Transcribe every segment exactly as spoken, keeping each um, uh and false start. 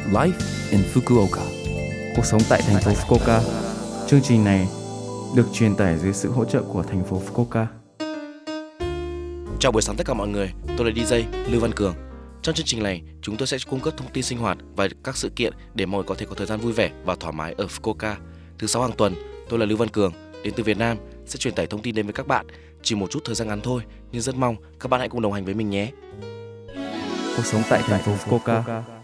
Life in Fukuoka. Cuộc sống tại thành phố Fukuoka. Chương trình này được truyền tải dưới sự hỗ trợ của thành phố Fukuoka. Chào buổi sáng tất cả mọi người, tôi là đi jay Lưu Văn Cường. Trong chương trình này, chúng tôi sẽ cung cấp thông tin sinh hoạt và các sự kiện để mọi người có thể có thời gian vui vẻ và thoải mái ở Fukuoka. Thứ sáu hàng tuần, tôi là Lưu Văn Cường, đến từ Việt Nam, sẽ truyền tải thông tin đến với các bạn. Chỉ một chút thời gian ngắn thôi, nhưng rất mong các bạn hãy cùng đồng hành với mình nhé. Cuộc sống tại thành phố Fukuoka.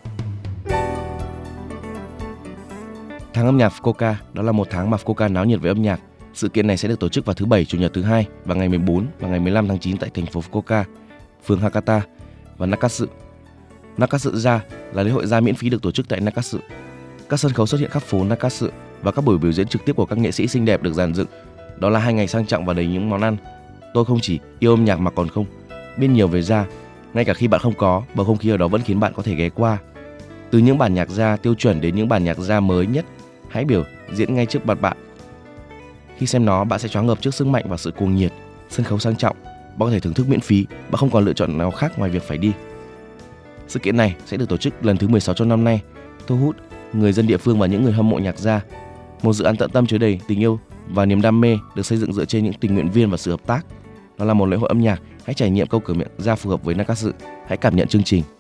Tháng âm nhạc Fukuoka, đó là một tháng mà Fukuoka náo nhiệt với âm nhạc. Sự kiện này sẽ được tổ chức vào thứ Bảy, Chủ nhật thứ Hai và ngày mười bốn và ngày mười lăm tháng chín tại thành phố Fukuoka, phường Hakata và Nakatsu. Nakatsu Ra là lễ hội ra miễn phí được tổ chức tại Nakatsu. Các sân khấu xuất hiện khắp phố Nakatsu và các buổi biểu diễn trực tiếp của các nghệ sĩ xinh đẹp được dàn dựng. Đó là hai ngày sang trọng và đầy những món ăn. Tôi không chỉ yêu âm nhạc mà còn không biết nhiều về Ra. Ngay cả khi bạn không có, bầu không khí ở đó vẫn khiến bạn có thể ghé qua. Từ những bản nhạc Ra tiêu chuẩn đến những bản nhạc Ra mới nhất, hãy biểu diễn ngay trước mặt bạn. Khi xem nó, bạn sẽ choáng ngợp trước sức mạnh và sự cuồng nhiệt. Sân khấu sang trọng, bạn có thể thưởng thức miễn phí, bạn không còn lựa chọn nào khác ngoài việc phải đi. Sự kiện này sẽ được tổ chức lần thứ mười sáu trong năm nay, thu hút người dân địa phương và những người hâm mộ nhạc Ra. Một dự án tận tâm chứa đầy tình yêu và niềm đam mê được xây dựng dựa trên những tình nguyện viên và sự hợp tác. Nó là một lễ hội âm nhạc, hãy trải nghiệm câu cửa miệng Ra phù hợp với Nakatsu. Hãy cảm nhận chương trình.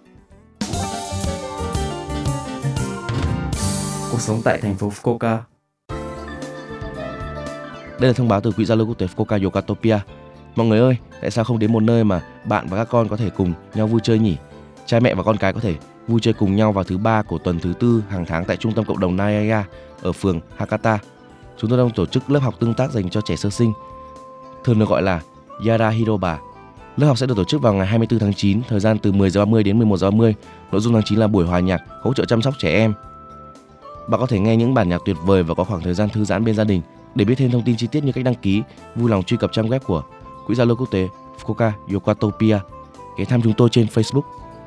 Cuộc sống tại thành phố Fukuoka. Đây là thông báo từ Quỹ Giao lưu Quốc tế Fukuoka Yokatopia. Mọi người ơi, tại sao không đến một nơi mà bạn và các con có thể cùng nhau vui chơi nhỉ? Cha mẹ và con cái có thể vui chơi cùng nhau vào thứ ba của tuần thứ tư hàng tháng tại trung tâm cộng đồng Nayaya ở phường Hakata. Chúng tôi đang tổ chức lớp học tương tác dành cho trẻ sơ sinh, thường được gọi là Yara Hiroba. Lớp học sẽ được tổ chức vào ngày hai mươi tư tháng chín, thời gian từ mười giờ ba mươi đến mười một giờ ba mươi. Nội dung tháng chín là buổi hòa nhạc hỗ trợ chăm sóc trẻ em. Bạn có thể nghe những bản nhạc tuyệt vời và có khoảng thời gian thư giãn bên gia đình. Để biết thêm thông tin chi tiết như cách đăng ký, vui lòng truy cập trang web của Quỹ Giao lưu Quốc tế Fukuoka Yokatopia. Ghé thăm chúng tôi trên Facebook.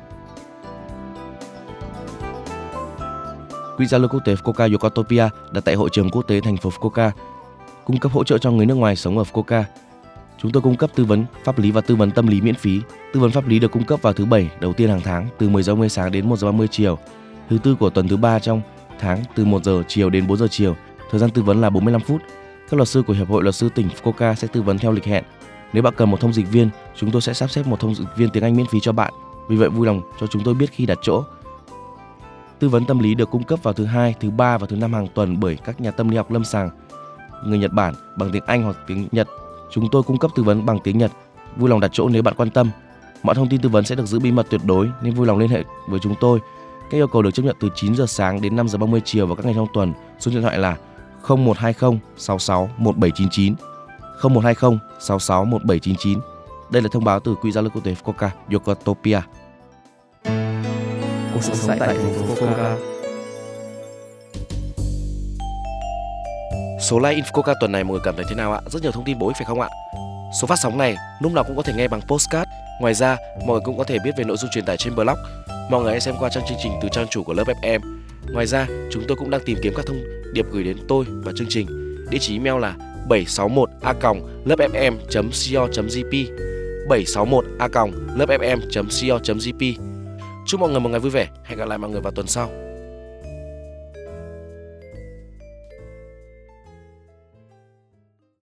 Quỹ Giao lưu Quốc tế Fukuoka Yokatopia đặt tại hội trường quốc tế thành phố Fukuoka, cung cấp hỗ trợ cho người nước ngoài sống ở Fukuoka. Chúng tôi cung cấp tư vấn pháp lý và tư vấn tâm lý miễn phí. Tư vấn pháp lý được cung cấp vào thứ Bảy đầu tiên hàng tháng từ mười giờ ba mươi sáng đến một giờ ba mươi chiều. Thứ Tư của tuần thứ ba trong tháng từ một giờ chiều đến bốn giờ chiều. Thời gian tư vấn là bốn mươi lăm phút. Các luật sư của Hiệp hội Luật sư tỉnh Fukuoka sẽ tư vấn theo lịch hẹn. Nếu bạn cần một thông dịch viên, chúng tôi sẽ sắp xếp một thông dịch viên tiếng Anh miễn phí cho bạn. Vì vậy vui lòng cho chúng tôi biết khi đặt chỗ. Tư vấn tâm lý được cung cấp vào thứ Hai, thứ Ba và thứ Năm hàng tuần bởi các nhà tâm lý học lâm sàng người Nhật Bản bằng tiếng Anh hoặc tiếng Nhật. Chúng tôi cung cấp tư vấn bằng tiếng Nhật. Vui lòng đặt chỗ nếu bạn quan tâm. Mọi thông tin tư vấn sẽ được giữ bí mật tuyệt đối nên vui lòng liên hệ với chúng tôi. Các yêu cầu được chấp nhận từ chín giờ sáng đến năm giờ ba mươi chiều vào các ngày trong tuần. Số điện thoại là không một hai không sáu sáu một bảy chín chín, không một hai không sáu sáu một bảy chín chín. Đây là thông báo từ Quỹ Giao lưu Quốc tế Fukuoka Yokatopia. Cuộc sống tại thành phố Fukuoka. Số Live in Fukuoka tuần này mọi người cảm thấy thế nào ạ? Rất nhiều thông tin bổ ích phải không ạ? Số phát sóng này lúc nào cũng có thể nghe bằng podcast. Ngoài ra, mọi người cũng có thể biết về nội dung truyền tải trên blog. Mọi người hãy xem qua trang chương trình từ trang chủ của lớp ép em. Ngoài ra, chúng tôi cũng đang tìm kiếm các thông điệp gửi đến tôi và chương trình. Địa chỉ email là bảy sáu một a còng lớp f m chấm co chấm jp, bảy sáu một a còng lớp f m chấm co chấm jp. Chúc mọi người một ngày vui vẻ. Hẹn gặp lại mọi người vào tuần sau.